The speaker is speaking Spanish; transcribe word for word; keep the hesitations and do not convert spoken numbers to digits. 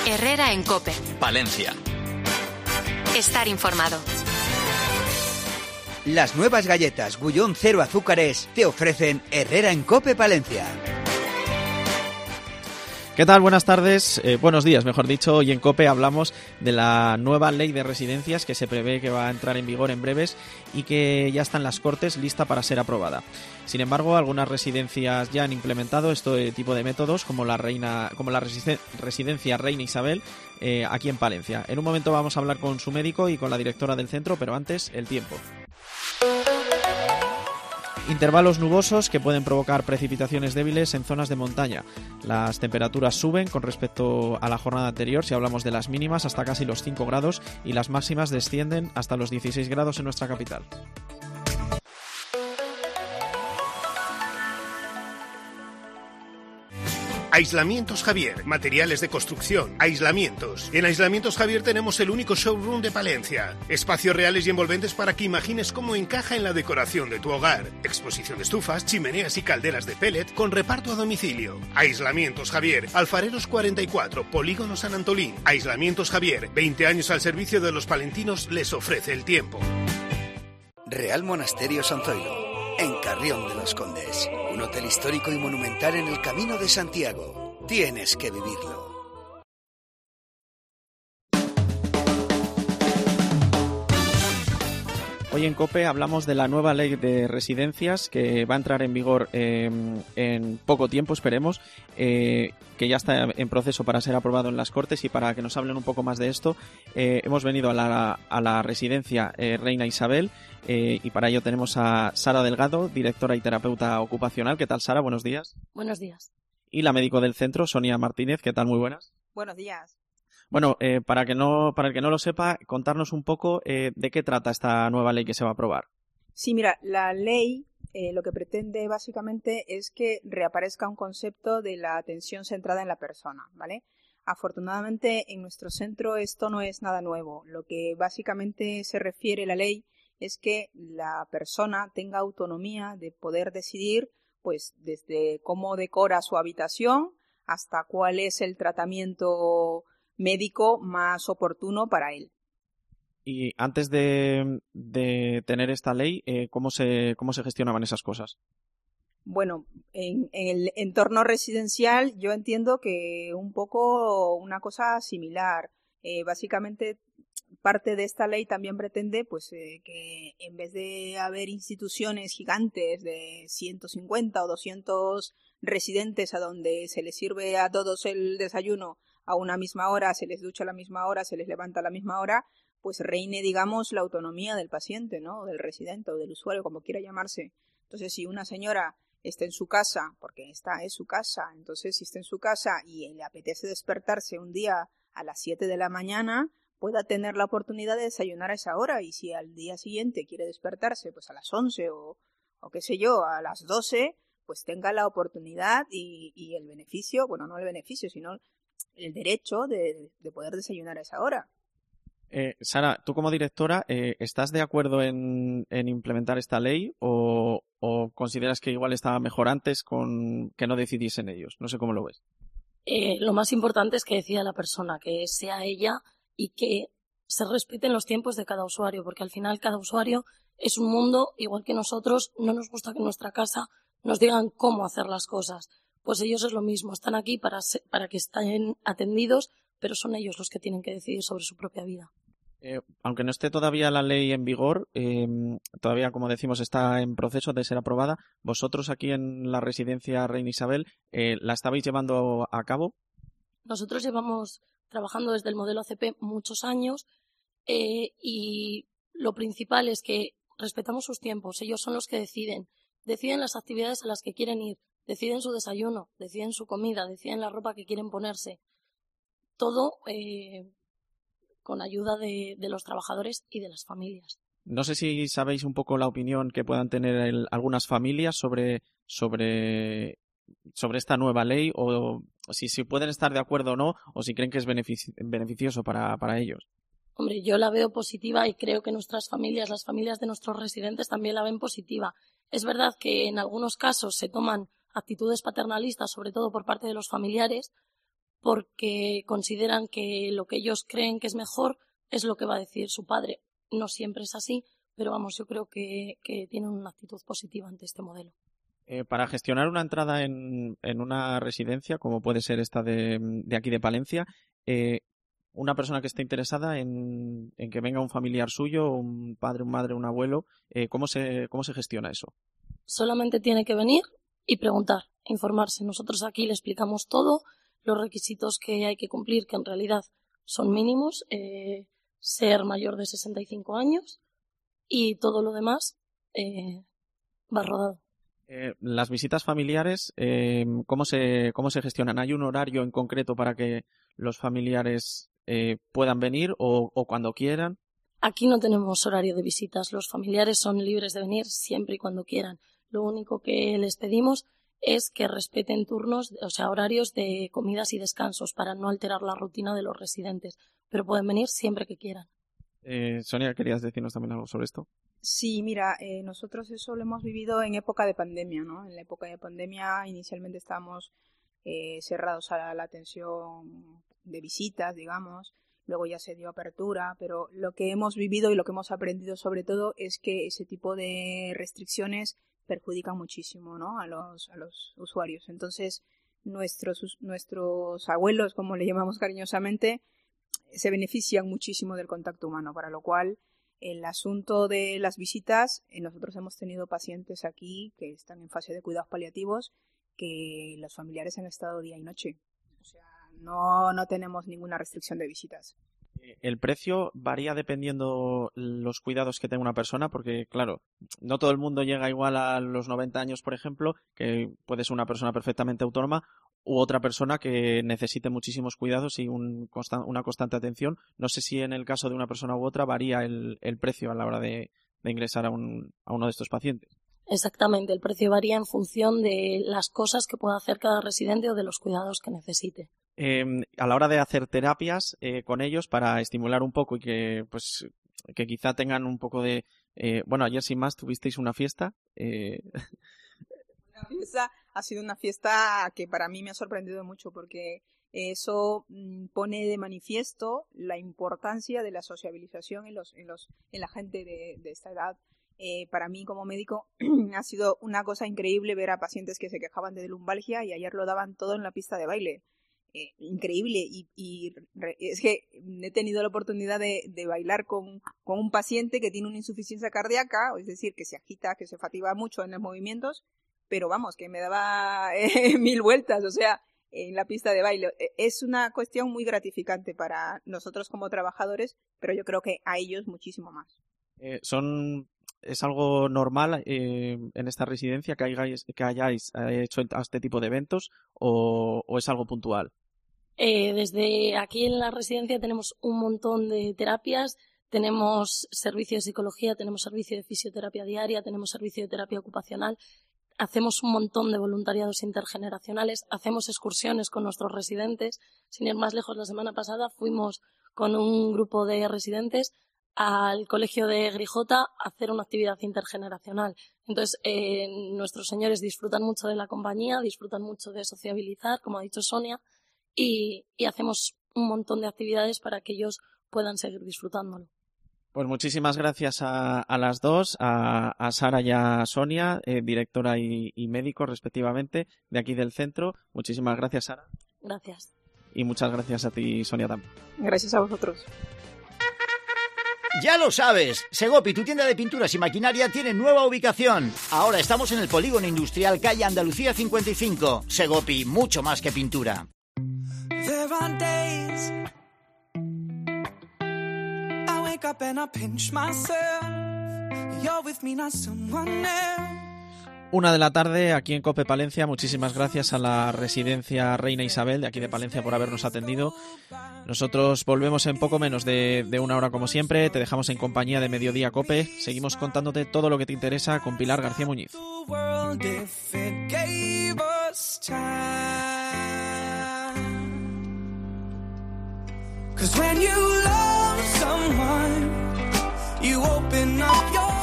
Herrera en COPE. Palencia. Estar informado. Las nuevas galletas Gullón Cero Azúcares te ofrecen Herrera en COPE Palencia. ¿Qué tal? Buenas tardes, eh, buenos días, mejor dicho. Hoy en COPE hablamos de la nueva ley de residencias que se prevé que va a entrar en vigor en breves y que ya está en las Cortes lista para ser aprobada. Sin embargo, algunas residencias ya han implementado este tipo de métodos, como la reina, como la residen- residencia Reina Isabel, eh, aquí en Palencia. En un momento vamos a hablar con su médico y con la directora del centro, pero antes, el tiempo. Intervalos nubosos que pueden provocar precipitaciones débiles en zonas de montaña. Las temperaturas suben con respecto a la jornada anterior, si hablamos de las mínimas, hasta casi los cinco grados y las máximas descienden hasta los dieciséis grados en nuestra capital. Aislamientos Javier, materiales de construcción, aislamientos. En Aislamientos Javier tenemos el único showroom de Palencia. Espacios reales y envolventes para que imagines cómo encaja en la decoración de tu hogar. Exposición de estufas, chimeneas y calderas de pellet con reparto a domicilio. Aislamientos Javier, Alfareros cuarenta y cuatro, Polígono San Antolín. Aislamientos Javier, veinte años al servicio de los palentinos, les ofrece el tiempo. Real Monasterio San Zoilo, en Carrión de los Condes. Un hotel histórico y monumental en el Camino de Santiago. Tienes que vivirlo. Hoy en COPE hablamos de la nueva ley de residencias que va a entrar en vigor eh, en poco tiempo, esperemos, eh, que ya está en proceso para ser aprobado en las Cortes. Y para que nos hablen un poco más de esto, eh, hemos venido a la, a la residencia eh, Reina Isabel eh, y para ello tenemos a Sara Delgado, directora y terapeuta ocupacional. ¿Qué tal, Sara? Buenos días. Buenos días. Y la médico del centro, Sonia Martínez. ¿Qué tal? Muy buenas. Buenos días. Bueno, eh, para que no, para el que no lo sepa, contarnos un poco eh, de qué trata esta nueva ley que se va a aprobar. Sí, mira, la ley eh, lo que pretende básicamente es que reaparezca un concepto de la atención centrada en la persona, ¿vale? Afortunadamente en nuestro centro esto no es nada nuevo. Lo que básicamente se refiere la ley es que la persona tenga autonomía de poder decidir, pues, desde cómo decora su habitación hasta cuál es el tratamiento médico más oportuno para él. Y antes de, de tener esta ley, eh, ¿cómo se, cómo se gestionaban esas cosas? Bueno, en, en el entorno residencial yo entiendo que un poco una cosa similar. Eh, básicamente parte de esta ley también pretende pues eh, que en vez de haber instituciones gigantes de ciento cincuenta o doscientos residentes a donde se les sirve a todos el desayuno a una misma hora, se les ducha a la misma hora, se les levanta a la misma hora, pues reine, digamos, la autonomía del paciente, ¿no? Del residente o del usuario, como quiera llamarse. Entonces, si una señora está en su casa, porque esta es su casa, entonces si está en su casa y le apetece despertarse un día a las siete de la mañana, pueda tener la oportunidad de desayunar a esa hora, y si al día siguiente quiere despertarse pues a las once o, o qué sé yo, a las doce, pues tenga la oportunidad y, y el beneficio, bueno, no el beneficio, sino el derecho de, de poder desayunar a esa hora. Eh, Sara, tú como directora, eh, ¿estás de acuerdo en, en implementar esta ley o, o consideras que igual estaba mejor antes con que no decidiesen ellos? No sé cómo lo ves. Eh, lo más importante es que decida la persona, que sea ella y que se respeten los tiempos de cada usuario, porque al final cada usuario es un mundo igual que nosotros. No nos gusta que en nuestra casa nos digan cómo hacer las cosas. Pues ellos es lo mismo, están aquí para, ser, para que estén atendidos, pero son ellos los que tienen que decidir sobre su propia vida. Eh, aunque no esté todavía la ley en vigor, eh, todavía, como decimos, está en proceso de ser aprobada. ¿Vosotros aquí en la residencia Reina Isabel eh, la estabais llevando a cabo? Nosotros llevamos trabajando desde el modelo A C P muchos años eh, y lo principal es que respetamos sus tiempos. Ellos son los que deciden. Deciden las actividades a las que quieren ir, deciden su desayuno, deciden su comida, deciden la ropa que quieren ponerse. Todo eh, con ayuda de, de los trabajadores y de las familias. No sé si sabéis un poco la opinión que puedan tener el, algunas familias sobre, sobre, sobre esta nueva ley, o si, si pueden estar de acuerdo o no, o si creen que es benefici- beneficioso para, para ellos. Hombre, yo la veo positiva y creo que nuestras familias, las familias de nuestros residentes también la ven positiva. Es verdad que en algunos casos se toman actitudes paternalistas, sobre todo por parte de los familiares, porque consideran que lo que ellos creen que es mejor es lo que va a decir su padre. No siempre es así, pero vamos, yo creo que, que tienen una actitud positiva ante este modelo. Eh, para gestionar una entrada en, en una residencia, como puede ser esta de, de aquí de Palencia, eh, una persona que esté interesada en, en que venga un familiar suyo, un padre, un madre, un abuelo, eh, ¿cómo se, cómo se gestiona eso? Solamente tiene que venir y preguntar, informarse. Nosotros aquí le explicamos todo, los requisitos que hay que cumplir, que en realidad son mínimos, eh, ser mayor de sesenta y cinco años y todo lo demás eh, va rodado. Eh, las visitas familiares, eh, ¿cómo se, cómo se gestionan? ¿Hay un horario en concreto para que los familiares eh, puedan venir o, o cuando quieran? Aquí no tenemos horario de visitas. Los familiares son libres de venir siempre y cuando quieran. Lo único que les pedimos es que respeten turnos, o sea, horarios de comidas y descansos para no alterar la rutina de los residentes. Pero pueden venir siempre que quieran. Eh, Sonia, ¿querías decirnos también algo sobre esto? Sí, mira, eh, nosotros eso lo hemos vivido en época de pandemia, ¿no? En la época de pandemia inicialmente estábamos eh, cerrados a la, la atención de visitas, digamos, luego ya se dio apertura, pero lo que hemos vivido y lo que hemos aprendido sobre todo es que ese tipo de restricciones perjudican muchísimo, ¿no? a los, a los usuarios. Entonces, nuestros, nuestros abuelos, como le llamamos cariñosamente, se benefician muchísimo del contacto humano, para lo cual el asunto de las visitas, eh, nosotros hemos tenido pacientes aquí que están en fase de cuidados paliativos que los familiares han estado día y noche. O sea, no, no tenemos ninguna restricción de visitas. El precio varía dependiendo los cuidados que tenga una persona, porque claro, no todo el mundo llega igual a los noventa años, por ejemplo, que puede ser una persona perfectamente autónoma, u otra persona que necesite muchísimos cuidados y un constan- una constante atención. No sé si en el caso de una persona u otra varía el, el precio a la hora de, de ingresar a, un, a uno de estos pacientes. Exactamente, el precio varía en función de las cosas que pueda hacer cada residente o de los cuidados que necesite. Eh, a la hora de hacer terapias eh, con ellos para estimular un poco y que pues que quizá tengan un poco de... Eh, bueno, ayer sin más tuvisteis una fiesta. Eh... La fiesta ha sido una fiesta que para mí me ha sorprendido mucho porque eso pone de manifiesto la importancia de la sociabilización en, los, en, los, en la gente de, de esta edad. Eh, para mí como médico ha sido una cosa increíble ver a pacientes que se quejaban de lumbalgia y ayer lo daban todo en la pista de baile. Eh, increíble y, y re, es que he tenido la oportunidad de, de bailar con, con un paciente que tiene una insuficiencia cardíaca, es decir, que se agita, que se fatiga mucho en los movimientos, pero vamos, que me daba eh, mil vueltas, o sea, en la pista de baile. Es una cuestión muy gratificante para nosotros como trabajadores, pero yo creo que a ellos muchísimo más. Eh, son... ¿Es algo normal eh, en esta residencia que hayáis, que hayáis hecho este tipo de eventos o, o es algo puntual? Eh, desde aquí en la residencia tenemos un montón de terapias, tenemos servicio de psicología, tenemos servicio de fisioterapia diaria, tenemos servicio de terapia ocupacional, hacemos un montón de voluntariados intergeneracionales, hacemos excursiones con nuestros residentes. Sin ir más lejos, la semana pasada fuimos con un grupo de residentes al colegio de Grijota a hacer una actividad intergeneracional. Entonces, eh, nuestros señores disfrutan mucho de la compañía, disfrutan mucho de sociabilizar, como ha dicho Sonia, y, y hacemos un montón de actividades para que ellos puedan seguir disfrutándolo. Pues muchísimas gracias a, a las dos, a, a Sara y a Sonia, eh, directora y, y médico respectivamente de aquí del centro. Muchísimas gracias, Sara. Gracias. Y muchas gracias a ti, Sonia, también. Gracias a vosotros. Ya lo sabes, Segopi, tu tienda de pinturas y maquinaria, tiene nueva ubicación. Ahora estamos en el Polígono Industrial, calle Andalucía cincuenta y cinco. Segopi, mucho más que pintura. There are days I wake up and I pinch myself. You're with me, not someone else. Una de la tarde aquí en COPE Palencia. Muchísimas gracias a la residencia Reina Isabel de aquí de Palencia por habernos atendido. Nosotros volvemos en poco menos de, de una hora como siempre. Te dejamos en compañía de Mediodía COPE. Seguimos contándote todo lo que te interesa con Pilar García Muñiz. Cause when you love someone, you open up your